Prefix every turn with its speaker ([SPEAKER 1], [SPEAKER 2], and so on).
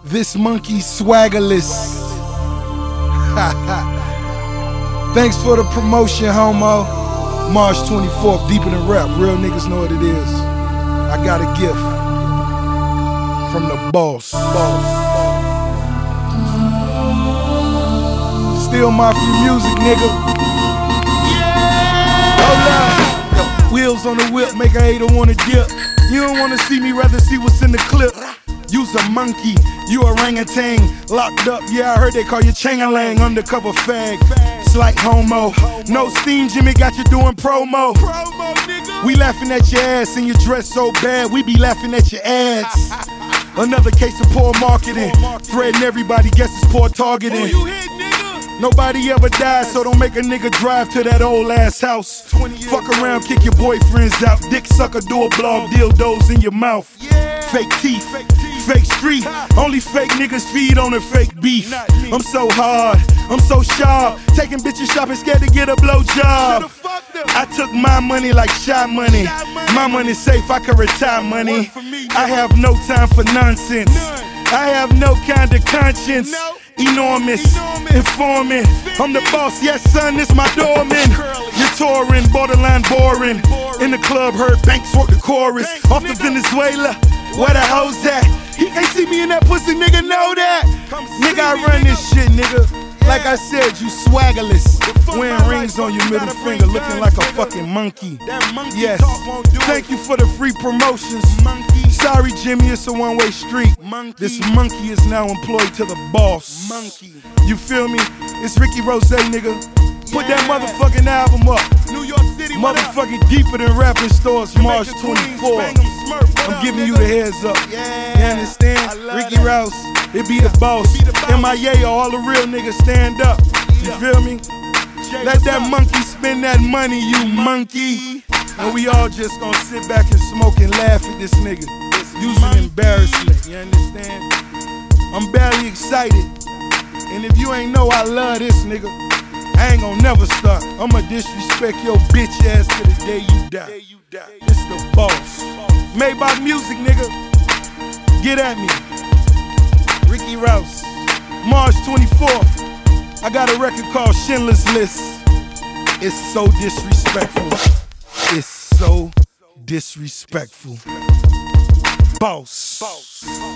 [SPEAKER 1] This monkey swaggerless. Thanks for the promotion, homo. March 24th, Deeper Than Rap. Real niggas know what it is. I got a gift from the boss. Still Mafia music, nigga. Hold up. Wheels on the whip, make a hater wanna dip. You don't wanna see me, rather see what's in the clip. You's a monkey, you orangutan. Locked up, yeah, I heard they call you Changalang. Undercover fag, slight homo. No steam, Jimmy got you doing promo. We laughing at your ass and you dress so bad, we be laughing at your ads. Another case of poor marketing, threatening everybody, guess it's poor targeting. Nobody ever died, so don't make a nigga drive to that old ass house. Fuck around, kick your boyfriends out. Dick sucker, do a blog, dildos in your mouth. Fake teeth, fake street. Only fake niggas feed on the fake beef. I'm so hard, I'm so sharp. Taking bitches shopping, scared to get a blowjob. I took my money like shot money. My money's safe, I can retire money. I have no time for nonsense. I have no kind of conscience. Enormous, informant. I'm the boss, yes son, it's my doorman. You're touring, borderline boring. In the club, heard Banks work the chorus. Off to Venezuela, where the hoes at? He can't see me in that pussy, nigga, know that. Nigga, I run this shit, nigga. Like I said, you swaggerless. Wearing rings on your middle finger, looking like a fucking monkey. Yes, thank you for the free promotions. Sorry, Jimmy, it's a one-way street. This monkey is now employed to the boss. You feel me? It's Ricky Rose, nigga. Put that motherfucking album up. New York City, motherfucking Deeper Than Rap in stores March 24th. I'm giving you the heads up. You understand? Ricky Rouse, it be the boss. MIA, all the real niggas stand up. You feel me? Let that monkey spend that money, you monkey. And we all just gonna sit back and smoke and laugh at this nigga. Using embarrassment, you understand? I'm barely excited. And if you ain't know I love this nigga, I ain't gon' never stop. I'ma disrespect your bitch ass to the day you die. It's the boss. Maybach music, nigga. Get at me. Ricky Rouse. March 24th. I got a record called Schindler's List. It's so disrespectful. It's so disrespectful. Boss.